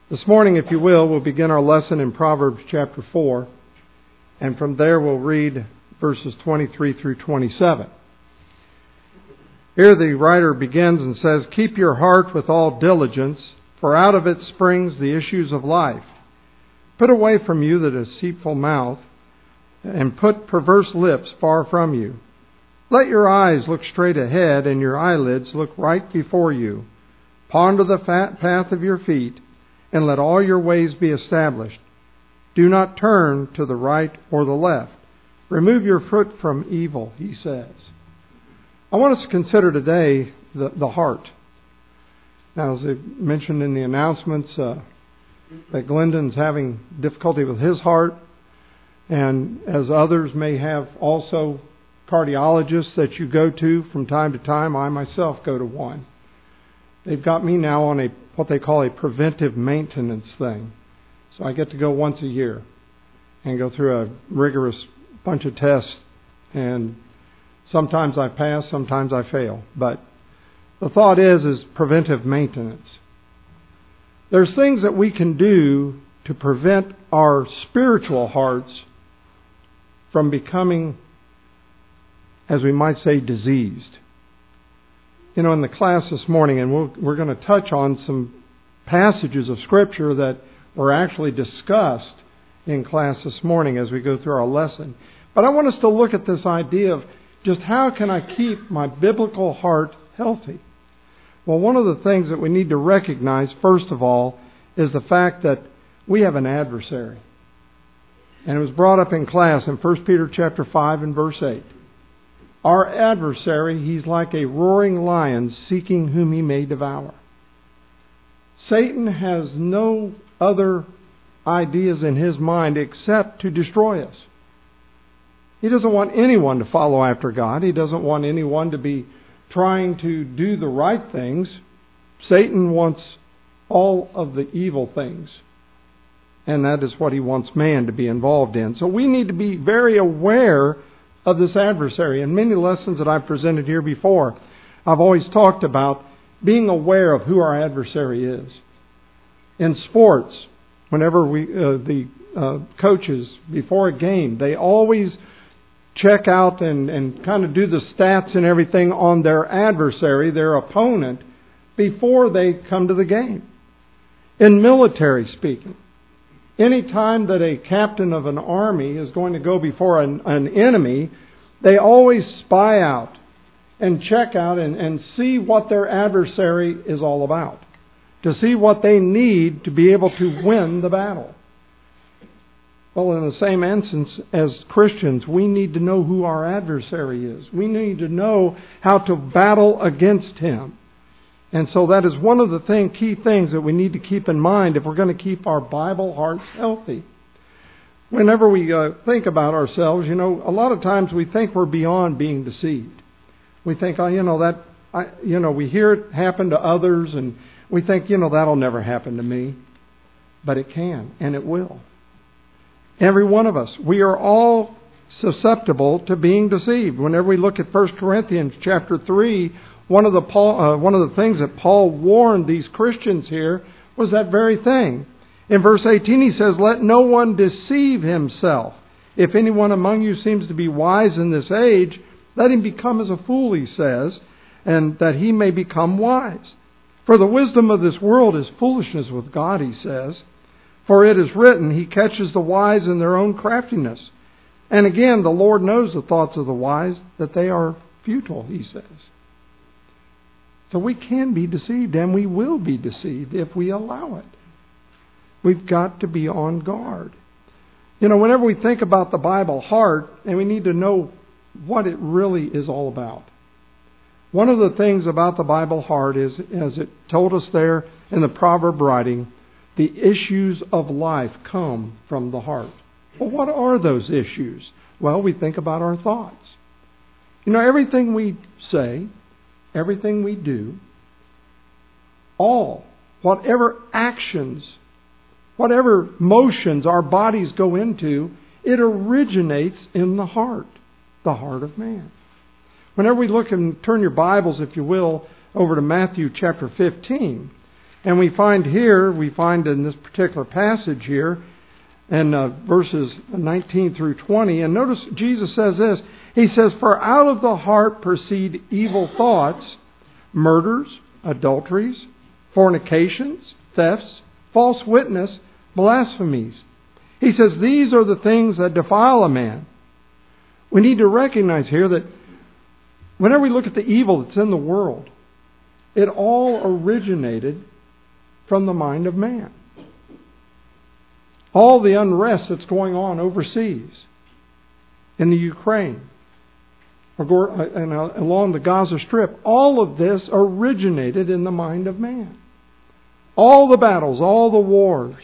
This morning, if you will, we'll begin our lesson in Proverbs chapter 4, and from there we'll read verses 23 through 27. Here the writer begins and says, "Keep your heart with all diligence, for out of it springs the issues of life. Put away from you the deceitful mouth, and put perverse lips far from you. Let your eyes look straight ahead, and your eyelids look right before you. Ponder the path of your feet, and let all your ways be established. Do not turn to the right or the left. Remove your foot from evil," he says. I want us to consider today the heart. Now, as I mentioned in the announcements, that Glendon's having difficulty with his heart, and as others may have also cardiologists that you go to from time to time. I myself go to one. They've got me now on what they call a preventive maintenance thing. So I get to go once a year and go through a rigorous bunch of tests, and sometimes I pass, sometimes I fail. But the thought is preventive maintenance. There's things that we can do to prevent our spiritual hearts from becoming, as we might say, diseased. You know, in the class this morning, and we're going to touch on some passages of Scripture that were actually discussed in class this morning as we go through our lesson. But I want us to look at this idea of just how can I keep my biblical heart healthy? Well, one of the things that we need to recognize, first of all, is the fact that we have an adversary. And it was brought up in class in 1 Peter chapter 5 and verse 8. Our adversary, he's like a roaring lion seeking whom he may devour. Satan has no other ideas in his mind except to destroy us. He doesn't want anyone to follow after God. He doesn't want anyone to be trying to do the right things. Satan wants all of the evil things. And that is what he wants man to be involved in. So we need to be very aware of this adversary. In many lessons that I've presented here before, I've always talked about being aware of who our adversary is. In sports, whenever the coaches, before a game, they always check out and kind of do the stats and everything on their adversary, their opponent, before they come to the game. In military speaking, any time that a captain of an army is going to go before an enemy, they always spy out and check out and see what their adversary is all about, to see what they need to be able to win the battle. Well, in the same instance, as Christians, we need to know who our adversary is. We need to know how to battle against him. And so that is one of the key things that we need to keep in mind if we're going to keep our Bible hearts healthy. Whenever we think about ourselves, a lot of times we think we're beyond being deceived. We think, we hear it happen to others, and we think, that'll never happen to me. But it can, and it will. Every one of us, we are all susceptible to being deceived. Whenever we look at 1 Corinthians chapter 3, one of the things that Paul warned these Christians here was that very thing. In verse 18 he says, "Let no one deceive himself. If anyone among you seems to be wise in this age, let him become as a fool," he says, "and that he may become wise. For the wisdom of this world is foolishness with God," he says. "For it is written, He catches the wise in their own craftiness. And again, the Lord knows the thoughts of the wise, that they are futile," he says. So we can be deceived, and we will be deceived if we allow it. We've got to be on guard. Whenever we think about the Bible heart, and we need to know what it really is all about. One of the things about the Bible heart is, as it told us there in the proverb writing, the issues of life come from the heart. Well, what are those issues? Well, we think about our thoughts. Everything we say, everything we do, whatever actions, whatever motions our bodies go into, it originates in the heart of man. Whenever we look and turn your Bibles, if you will, over to Matthew chapter 15, And we find in this particular passage here, in verses 19 through 20, and notice Jesus says this. He says, "For out of the heart proceed evil thoughts, murders, adulteries, fornications, thefts, false witness, blasphemies." He says these are the things that defile a man. We need to recognize here that whenever we look at the evil that's in the world, it all originated from the mind of man. All the unrest that's going on overseas, in the Ukraine, and along the Gaza Strip, all of this originated in the mind of man. All the battles, all the wars,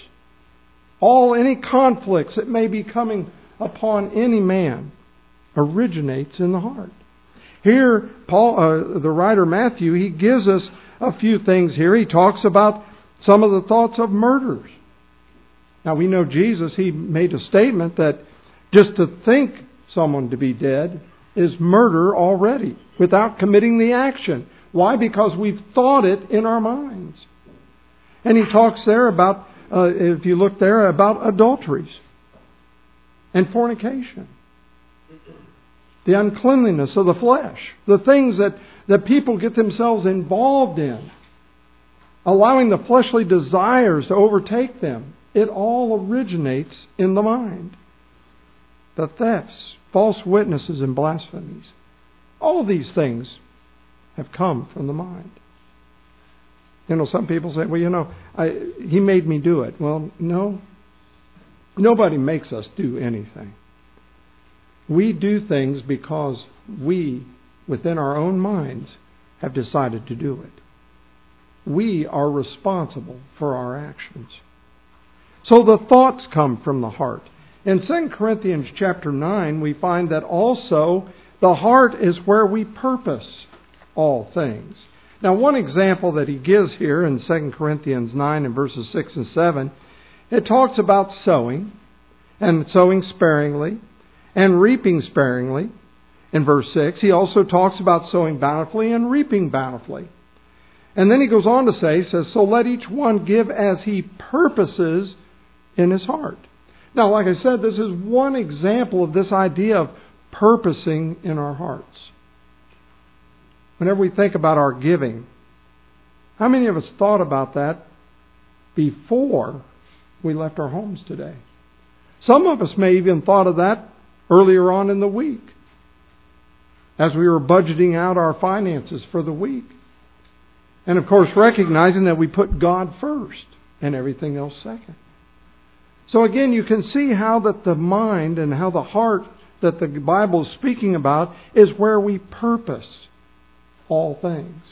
any conflicts that may be coming upon any man originates in the heart. Here, Paul, the writer Matthew, he gives us a few things here. He talks about some of the thoughts of murders. Now we know Jesus, he made a statement that just to think someone to be dead is murder already, without committing the action. Why? Because we've thought it in our minds. And he talks there about, if you look there, about adulteries and fornication. The uncleanliness of the flesh. The things that people get themselves involved in. Allowing the fleshly desires to overtake them. It all originates in the mind. The thefts, false witnesses, and blasphemies. All these things have come from the mind. Some people say, well, he made me do it. Well, no. Nobody makes us do anything. We do things because we, within our own minds, have decided to do it. We are responsible for our actions. So the thoughts come from the heart. In 2 Corinthians chapter 9, we find that also the heart is where we purpose all things. Now, one example that he gives here in 2 Corinthians 9 and verses 6 and 7, it talks about sowing, and sowing sparingly, and reaping sparingly. In verse 6, he also talks about sowing bountifully and reaping bountifully. And then he goes on to say, so let each one give as he purposes in his heart. Now, like I said, this is one example of this idea of purposing in our hearts. Whenever we think about our giving, how many of us thought about that before we left our homes today? Some of us may even thought of that earlier on in the week, as we were budgeting out our finances for the week. And of course, recognizing that we put God first and everything else second. So again, you can see how that the mind and how the heart that the Bible is speaking about is where we purpose all things.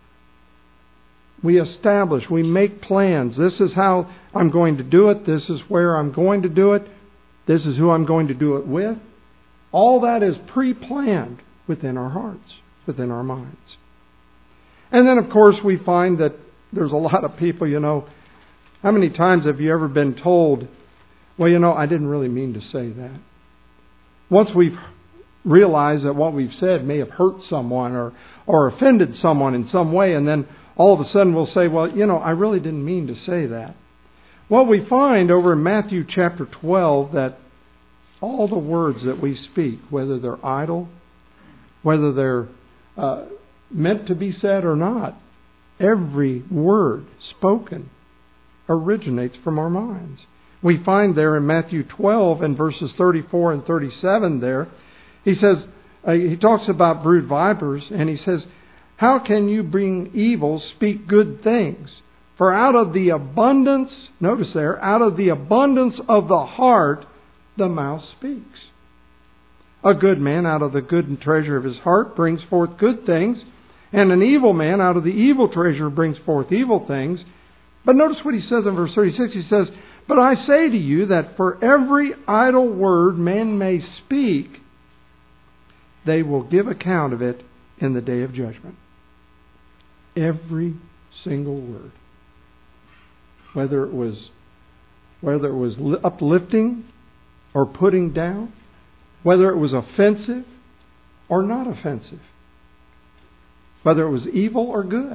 We establish, we make plans. This is how I'm going to do it. This is where I'm going to do it. This is who I'm going to do it with. All that is pre-planned within our hearts, within our minds. And then, of course, we find that there's a lot of people, how many times have you ever been told, well, I didn't really mean to say that. Once we've realized that what we've said may have hurt someone or offended someone in some way, and then all of a sudden we'll say, well, I really didn't mean to say that. Well, we find over in Matthew chapter 12 that all the words that we speak, whether they're idle, whether they're meant to be said or not, every word spoken originates from our minds. We find there in Matthew 12 and verses 34 and 37 there, he says, he talks about brood vipers, and he says, how can you bring evil speak good things? For out of the abundance, notice there, out of the abundance of the heart, the mouth speaks. A good man out of the good treasure of his heart brings forth good things, and an evil man out of the evil treasure brings forth evil things. But notice what he says in verse 36. He says, but I say to you that for every idle word men may speak, they will give account of it in the day of judgment. Every single word. Whether it was uplifting or putting down, whether it was offensive or not offensive, whether it was evil or good,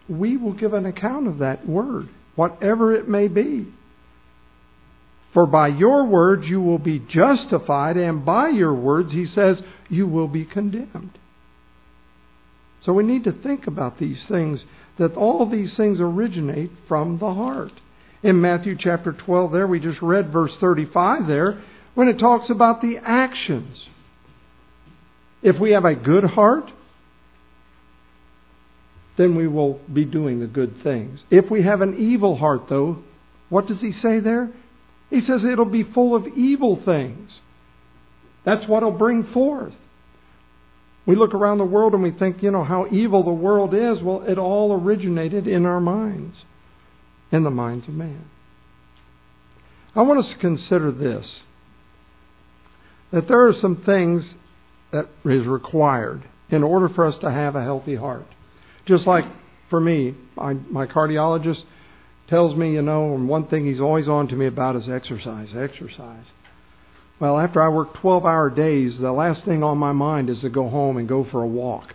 we will give an account of that word, whatever it may be. For by your words you will be justified, and by your words, he says, you will be condemned. So we need to think about these things, that all these things originate from the heart. In Matthew chapter 12 there, we just read verse 35 there, when it talks about the actions. If we have a good heart, then we will be doing the good things. If we have an evil heart, though, what does he say there? He says it'll be full of evil things. That's what it'll bring forth. We look around the world and we think, how evil the world is. Well, it all originated in our minds, in the minds of man. I want us to consider this, that there are some things that is required in order for us to have a healthy heart. Just like for me, my cardiologist tells me, and one thing he's always on to me about is exercise. Well, after I work 12-hour days, the last thing on my mind is to go home and go for a walk.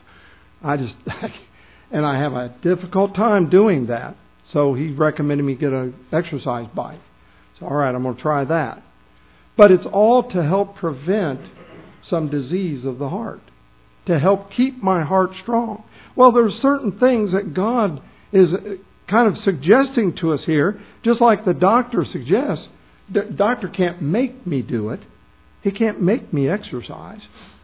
And I have a difficult time doing that. So he recommended me get an exercise bike. So, all right, I'm going to try that. But it's all to help prevent some disease of the heart, to help keep my heart strong. Well, there are certain things that God is kind of suggesting to us here, just like the doctor suggests. The doctor can't make me do it. He can't make me exercise.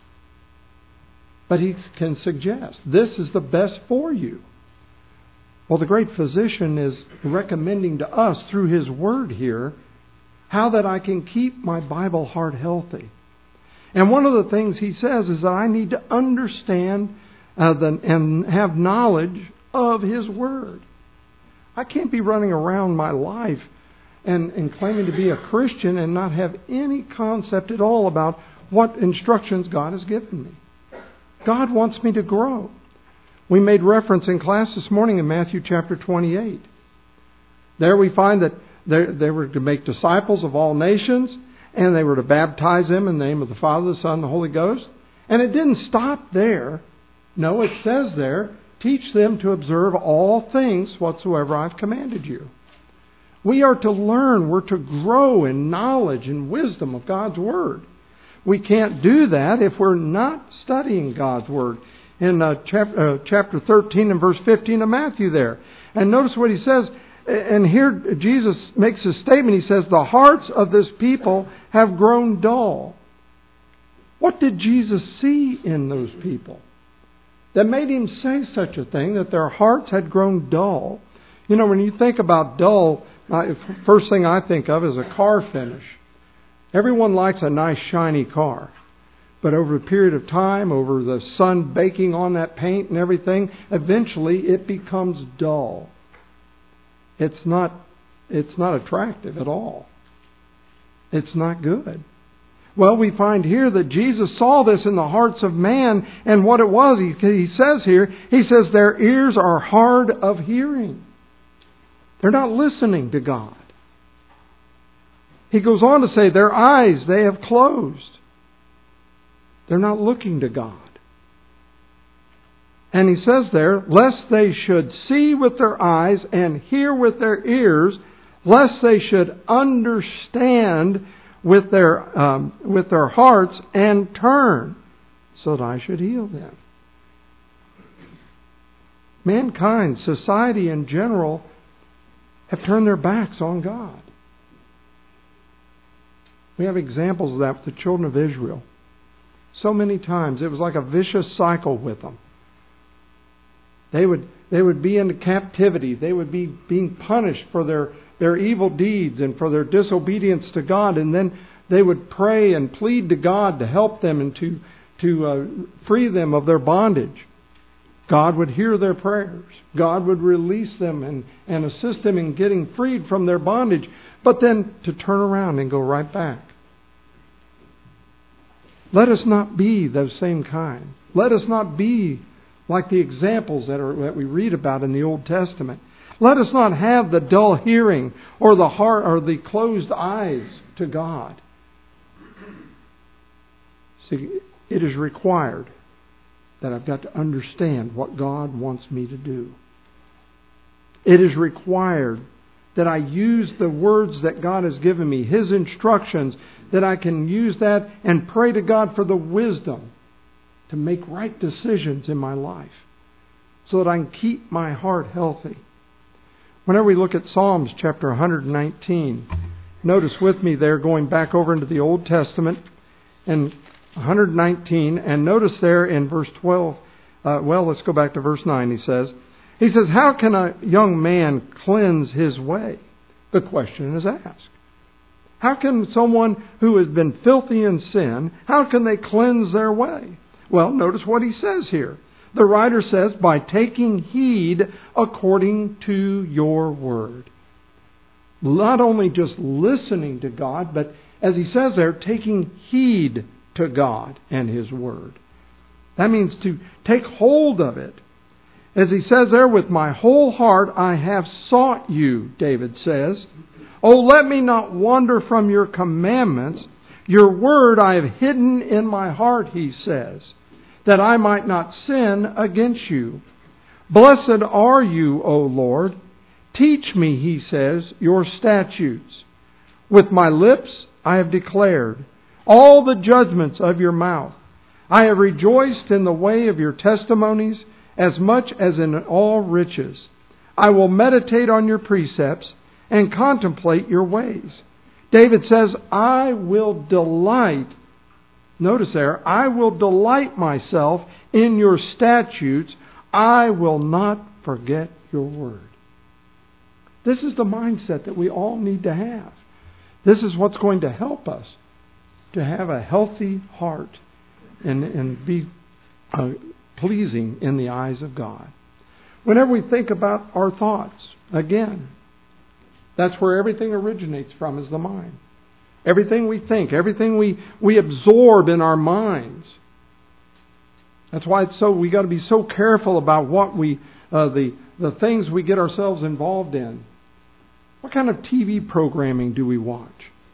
But he can suggest, this is the best for you. Well, the great physician is recommending to us through his word here how that I can keep my Bible heart healthy. And one of the things he says is that I need to understand and have knowledge of his word. I can't be running around my life and claiming to be a Christian and not have any concept at all about what instructions God has given me. God wants me to grow. We made reference in class this morning in Matthew chapter 28. There we find that they were to make disciples of all nations, and they were to baptize them in the name of the Father, the Son, and the Holy Ghost. And it didn't stop there. No, it says there, teach them to observe all things whatsoever I've commanded you. We are to learn. We're to grow in knowledge and wisdom of God's Word. We can't do that if we're not studying God's Word. In chapter 13 and verse 15 of Matthew there. And notice what he says. And here Jesus makes a statement. He says, the hearts of this people have grown dull. What did Jesus see in those people that made him say such a thing, that their hearts had grown dull? When you think about dull, first thing I think of is a car finish. Everyone likes a nice shiny car. But over a period of time, over the sun baking on that paint and everything, eventually it becomes dull. It's not attractive at all. It's not good. Well, we find here that Jesus saw this in the hearts of man, and what it was, he says here, he says their ears are hard of hearing. They're not listening to God. He goes on to say their eyes they have closed. They're not looking to God. And he says there, lest they should see with their eyes and hear with their ears, lest they should understand with their hearts and turn, so that I should heal them. Mankind, society in general, have turned their backs on God. We have examples of that with the children of Israel. So many times it was like a vicious cycle with them. They would be in captivity. They would be being punished for their evil deeds and for their disobedience to God. And then they would pray and plead to God to help them and to free them of their bondage. God would hear their prayers. God would release them and assist them in getting freed from their bondage. But then to turn around and go right back. Let us not be those same kind. Let us not be like the examples that we read about in the Old Testament. Let us not have the dull hearing or the heart or the closed eyes to God. See, it is required that I've got to understand what God wants me to do. It is required that I use the words that God has given me, His instructions, that I can use that and pray to God for the wisdom to make right decisions in my life so that I can keep my heart healthy. Whenever we look at Psalms chapter 119, notice with me there, going back over into the Old Testament, and 119, and notice there in verse 12, let's go back to verse 9, he says, how can a young man cleanse his way? The question is asked. How can someone who has been filthy in sin, how can they cleanse their way? Well, notice what he says here. The writer says, by taking heed according to your word. Not only just listening to God, but as he says there, taking heed to God and His word. That means to take hold of it. As he says there, with my whole heart I have sought you, David says. Oh, let me not wander from your commandments. Your word I have hidden in my heart, he says, that I might not sin against you. Blessed are you, O Lord. Teach me, he says, your statutes. With my lips I have declared all the judgments of your mouth. I have rejoiced in the way of your testimonies as much as in all riches. I will meditate on your precepts and contemplate your ways. David says, I will delight. Notice there, I will delight myself in your statutes. I will not forget your word. This is the mindset that we all need to have. This is what's going to help us to have a healthy heart and be pleasing in the eyes of God. Whenever we think about our thoughts, again, that's where everything originates from, is the mind. Everything we think, everything we absorb in our minds. That's why we got to be so careful about what the things we get ourselves involved in. What kind of TV programming do we watch?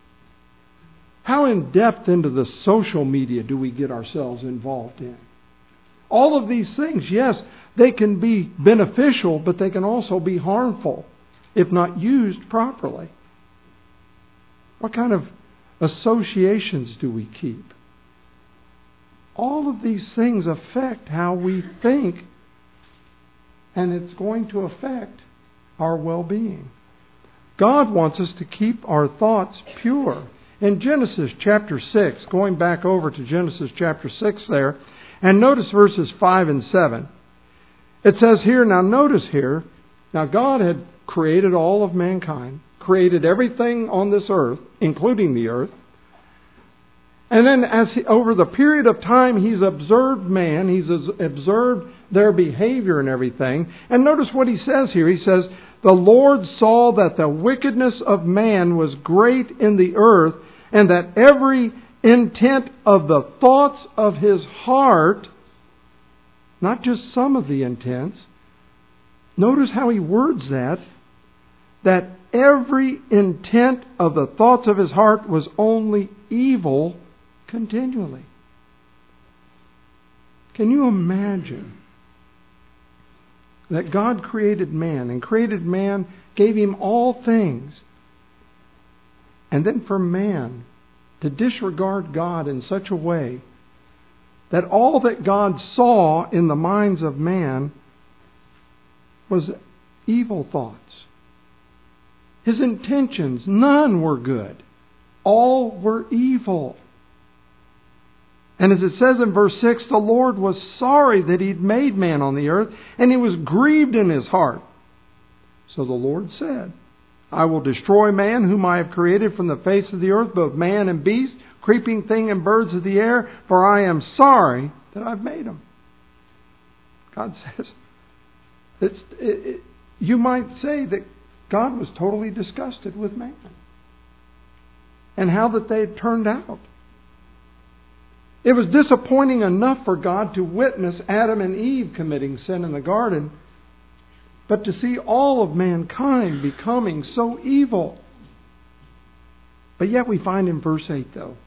How in depth into the social media do we get ourselves involved in? All of these things, yes, they can be beneficial, but they can also be harmful if not used properly. What kind of associations do we keep? All of these things affect how we think, and it's going to affect our well-being. God wants us to keep our thoughts pure. In Genesis chapter 6, going back over to Genesis chapter 6 there, and notice verses 5 and 7. It says here, now God had created all of mankind, created everything on this earth, including the earth. And then over the period of time, He's observed man, He's observed their behavior and everything. And notice what He says here. He says, the Lord saw that the wickedness of man was great in the earth, and that every intent of the thoughts of his heart, not just some of the intents, notice how he words that every intent of the thoughts of his heart was only evil continually. Can you imagine that God created man, and created man, gave him all things, and then for man to disregard God in such a way that all that God saw in the minds of man was evil thoughts. His intentions, none were good. All were evil. And as it says in verse 6, the Lord was sorry that He'd made man on the earth, and He was grieved in His heart. So the Lord said, I will destroy man whom I have created from the face of the earth, both man and beast, creeping thing and birds of the air, for I am sorry that I've made them. God says, you might say that God was totally disgusted with man and how that they had turned out. It was disappointing enough for God to witness Adam and Eve committing sin in the garden, but to see all of mankind becoming so evil. But yet we find in verse 8 though,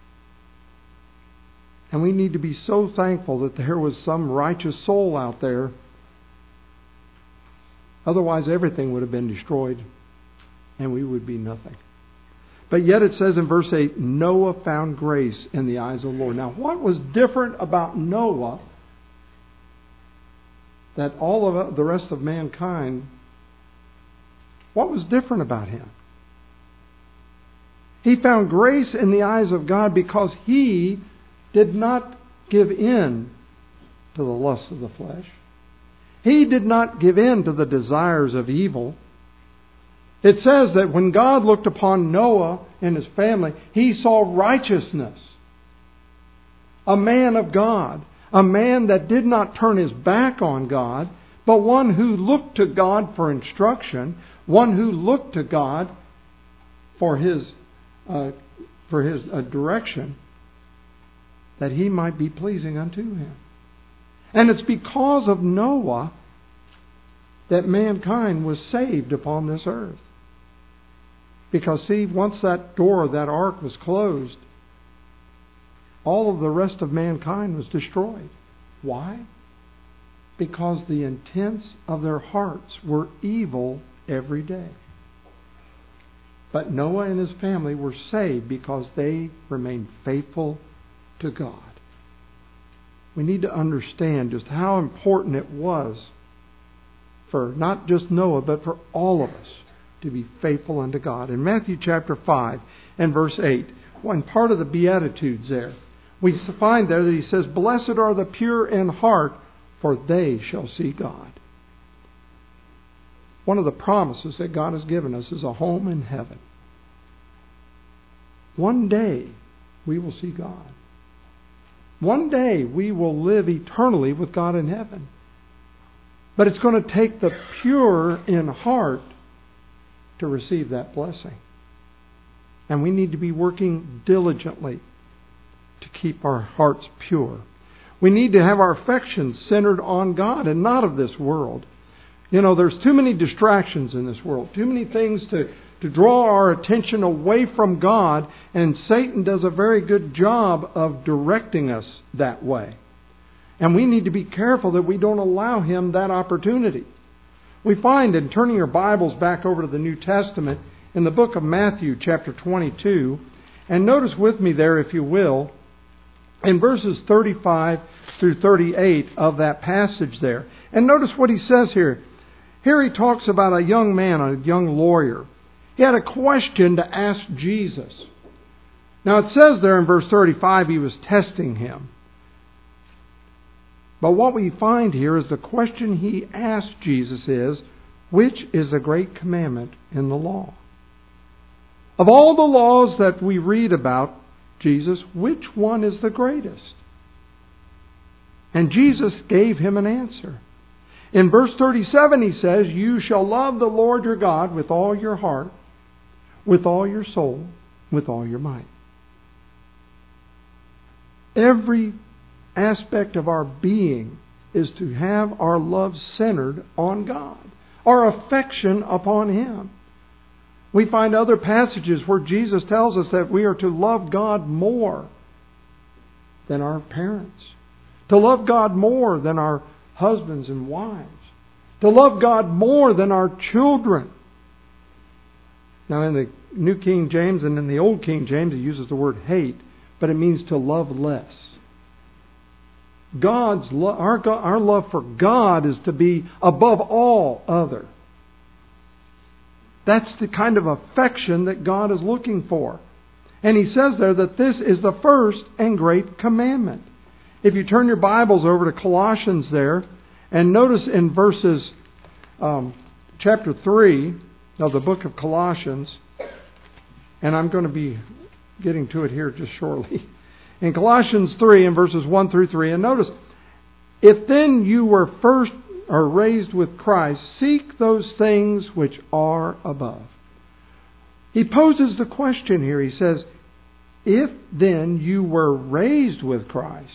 and we need to be so thankful that there was some righteous soul out there Otherwise, everything would have been destroyed and we would be nothing. But yet it says in verse 8, Noah found grace in the eyes of the Lord. Now, what was different about Noah that all of the rest of mankind, what was different about him? He found grace in the eyes of God because he did not give in to the lusts of the flesh. He did not give in to the desires of evil. It says that when God looked upon Noah and his family, He saw righteousness. A man of God. A man that did not turn his back on God, but one who looked to God for instruction. One who looked to God for his direction, that he might be pleasing unto Him. And it's because of Noah that mankind was saved upon this earth. Because see, once that door of that ark was closed, all of the rest of mankind was destroyed. Why? Because the intents of their hearts were evil every day. But Noah and his family were saved because they remained faithful to God. We need to understand just how important it was for not just Noah, but for all of us to be faithful unto God. In Matthew chapter 5 and verse 8, one part of the Beatitudes there, we find there that He says, Blessed are the pure in heart, for they shall see God. One of the promises that God has given us is a home in heaven. One day we will see God. One day we will live eternally with God in heaven. But it's going to take the pure in heart to receive that blessing. And we need to be working diligently to keep our hearts pure. We need to have our affections centered on God and not of this world. You know, there's too many distractions in this world, too many things to draw our attention away from God, and Satan does a very good job of directing us that way. And we need to be careful that we don't allow him that opportunity. We find in turning your Bibles back over to the New Testament in the book of Matthew chapter 22, and notice with me there, if you will, in verses 35 through 38 of that passage there. And notice what he says here. Here he talks about a young man, a young lawyer. He had a question to ask Jesus. Now it says there in verse 35 he was testing him. But what we find here is the question he asked Jesus is, which is the great commandment in the law? Of all the laws that we read about Jesus, which one is the greatest? And Jesus gave him an answer. In verse 37 he says, You shall love the Lord your God with all your heart, with all your soul, with all your might. Every aspect of our being is to have our love centered on God, our affection upon Him. We find other passages where Jesus tells us that we are to love God more than our parents, to love God more than our husbands and wives, to love God more than our children. Now in the New King James and in the Old King James it uses the word hate, but it means to love less. Our love for God is to be above all other. That's the kind of affection that God is looking for. And He says there that this is the first and great commandment. If you turn your Bibles over to Colossians there, and notice in verses chapter 3 of the book of Colossians, and I'm going to be getting to it here just shortly. In Colossians 3 and verses 1 through 3, and notice, if then you were first or raised with Christ, seek those things which are above. He poses the question here. He says, if then you were raised with Christ,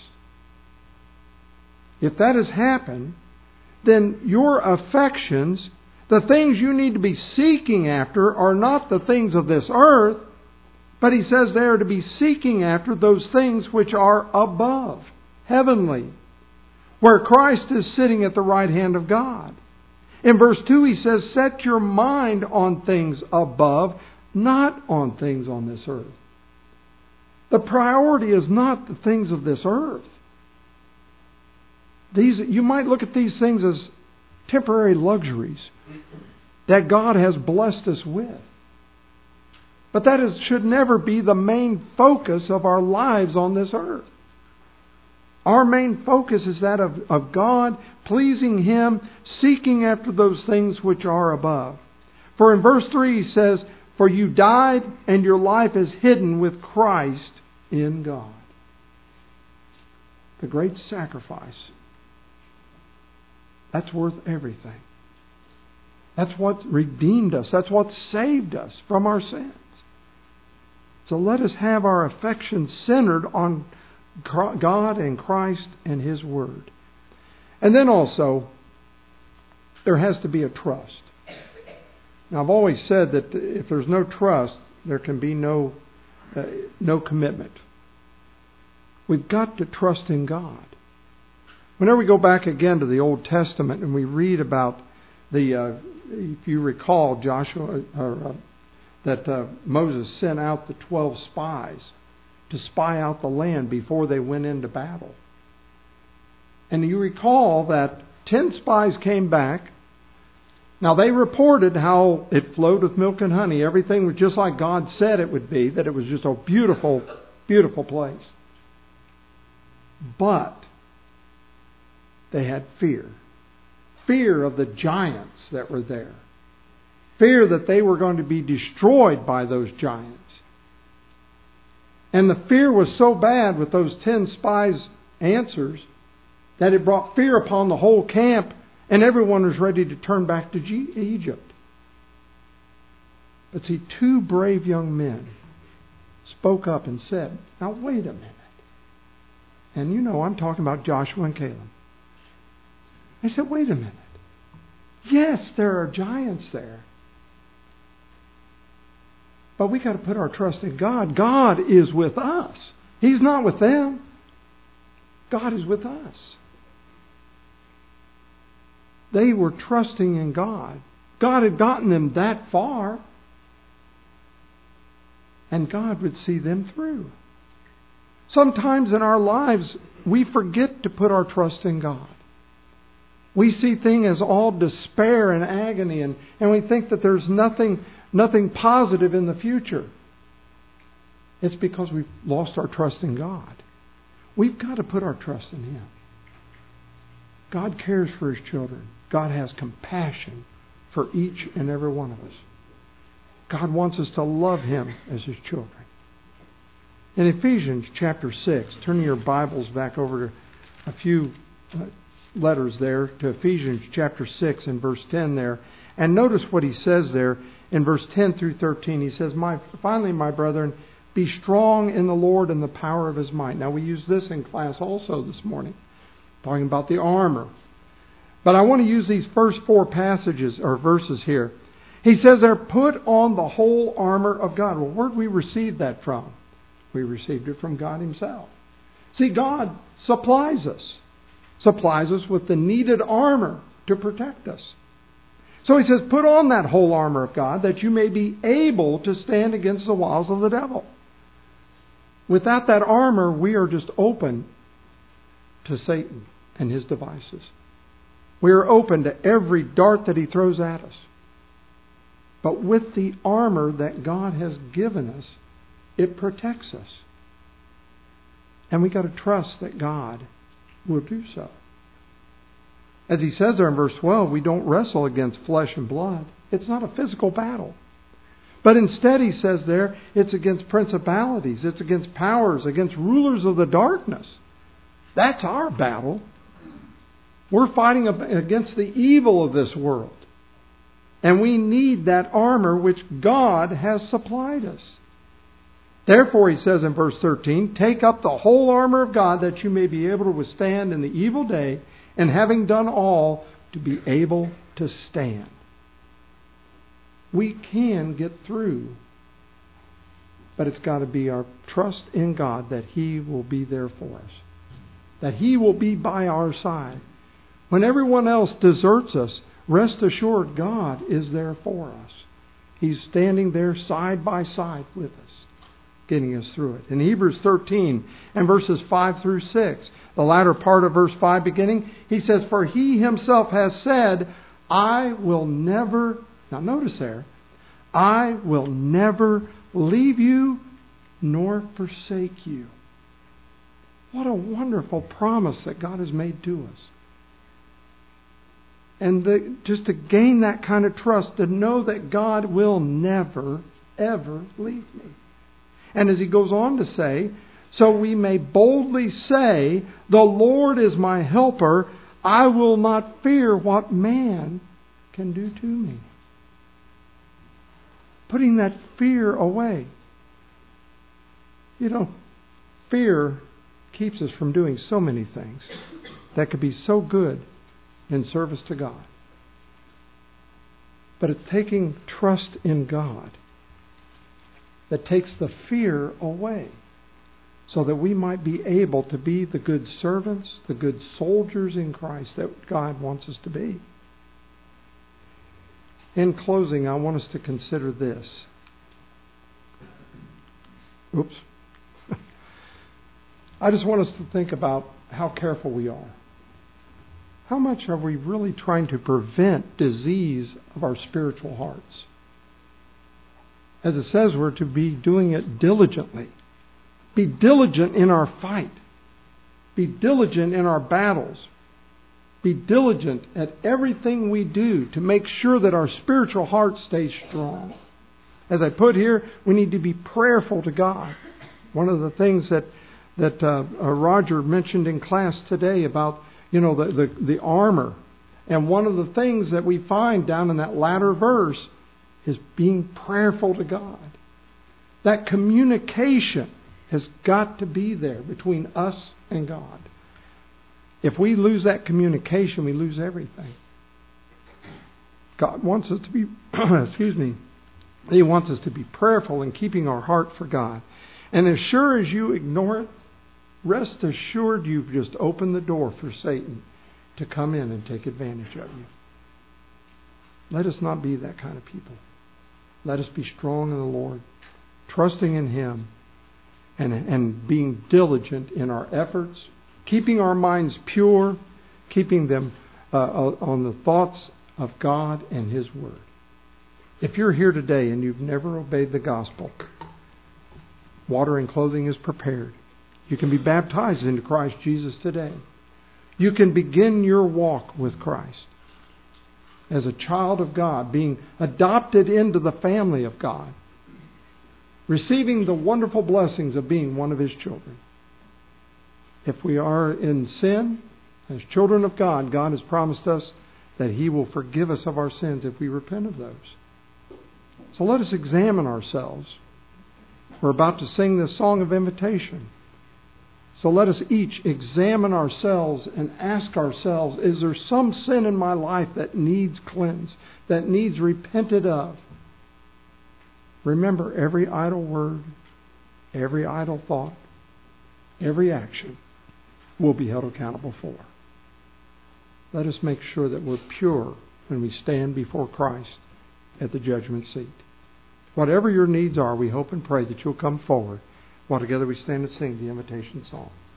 if that has happened, then your affections, the things you need to be seeking after, are not the things of this earth, but he says they are to be seeking after those things which are above, heavenly, where Christ is sitting at the right hand of God. In verse 2 he says, set your mind on things above, not on things on this earth. The priority is not the things of this earth. You might look at these things as temporary luxuries that God has blessed us with. But should never be the main focus of our lives on this earth. Our main focus is that of God, pleasing Him, seeking after those things which are above. For in verse 3 he says, for you died and your life is hidden with Christ in God. The great sacrifice. That's worth everything. That's what redeemed us. That's what saved us from our sins. So let us have our affections centered on God and Christ and His Word. And then also, there has to be a trust. Now, I've always said that if there's no trust, there can be no commitment. We've got to trust in God. Whenever we go back again to the Old Testament and we read about if you recall, that Moses sent out the 12 spies to spy out the land before they went into battle. And you recall that 10 spies came back. Now they reported how it flowed with milk and honey. Everything was just like God said it would be, that it was just a beautiful, beautiful place. But they had fear. Fear of the giants that were there. Fear that they were going to be destroyed by those giants. And the fear was so bad with those 10 spies' answers that it brought fear upon the whole camp, and everyone was ready to turn back to Egypt. But see, 2 brave young men spoke up and said, now wait a minute. And you know I'm talking about Joshua and Caleb. They said, wait a minute. Yes, there are giants there. But we got to put our trust in God. God is with us. He's not with them. God is with us. They were trusting in God. God had gotten them that far. And God would see them through. Sometimes in our lives, we forget to put our trust in God. We see things as all despair and agony, and we think that there's nothing positive in the future. It's because we've lost our trust in God. We've got to put our trust in Him. God cares for His children. God has compassion for each and every one of us. God wants us to love Him as His children. In Ephesians chapter 6, turning your Bibles back over to a few letters there, to Ephesians chapter 6 and verse 10 there. And notice what he says there in verse 10 through 13. He says, finally, my brethren, be strong in the Lord and the power of His might. Now, we use this in class also this morning, talking about the armor. But I want to use these first 4 passages or verses here. He says there, put on the whole armor of God. Well, where did we receive that from? We received it from God Himself. See, God supplies us with the needed armor to protect us. So He says, put on that whole armor of God that you may be able to stand against the wiles of the devil. Without that armor, we are just open to Satan and his devices. We are open to every dart that he throws at us. But with the armor that God has given us, it protects us. And we got to trust that God will do so. As he says there in verse 12, we don't wrestle against flesh and blood. It's not a physical battle. But instead, he says there, it's against principalities, it's against powers, against rulers of the darkness. That's our battle. We're fighting against the evil of this world. And we need that armor which God has supplied us. Therefore, he says in verse 13, take up the whole armor of God that you may be able to withstand in the evil day, and having done all, to be able to stand. We can get through, but it's got to be our trust in God that He will be there for us, that He will be by our side. When everyone else deserts us, rest assured God is there for us. He's standing there side by side with us, getting us through it. In Hebrews 13 and verses 5 through 6, the latter part of verse 5 beginning, he says, "For He Himself has said, I will never," now notice there, "I will never leave you nor forsake you." What a wonderful promise that God has made to us. And just to gain that kind of trust, to know that God will never, ever leave me. And as he goes on to say, "So we may boldly say, the Lord is my helper. I will not fear what man can do to me." Putting that fear away. You know, fear keeps us from doing so many things that could be so good in service to God. But it's taking trust in God that takes the fear away, so that we might be able to be the good servants, the good soldiers in Christ that God wants us to be. In closing, I want us to consider this. Oops. I just want us to think about how careful we are. How much are we really trying to prevent disease of our spiritual hearts? As it says, we're to be doing it diligently. Be diligent in our fight. Be diligent in our battles. Be diligent at everything we do to make sure that our spiritual heart stays strong. As I put here, we need to be prayerful to God. One of the things that Roger mentioned in class today about, the armor. And one of the things that we find down in that latter verse is being prayerful to God. That communication has got to be there between us and God. If we lose that communication, we lose everything. God wants us to be, He wants us to be prayerful in keeping our heart for God. And as sure as you ignore it, rest assured you've just opened the door for Satan to come in and take advantage of you. Let us not be that kind of people. Let us be strong in the Lord, trusting in Him, and being diligent in our efforts, keeping our minds pure, keeping them on the thoughts of God and His Word. If you're here today and you've never obeyed the gospel, water and clothing is prepared. You can be baptized into Christ Jesus today. You can begin your walk with Christ as a child of God, being adopted into the family of God, receiving the wonderful blessings of being one of His children. If we are in sin, as children of God, God has promised us that He will forgive us of our sins if we repent of those. So let us examine ourselves. We're about to sing this song of invitation. So let us each examine ourselves and ask ourselves, is there some sin in my life that needs cleansed, that needs repented of? Remember, every idle word, every idle thought, every action will be held accountable for. Let us make sure that we're pure when we stand before Christ at the judgment seat. Whatever your needs are, we hope and pray that you'll come forward while together we stand and sing the invitation song.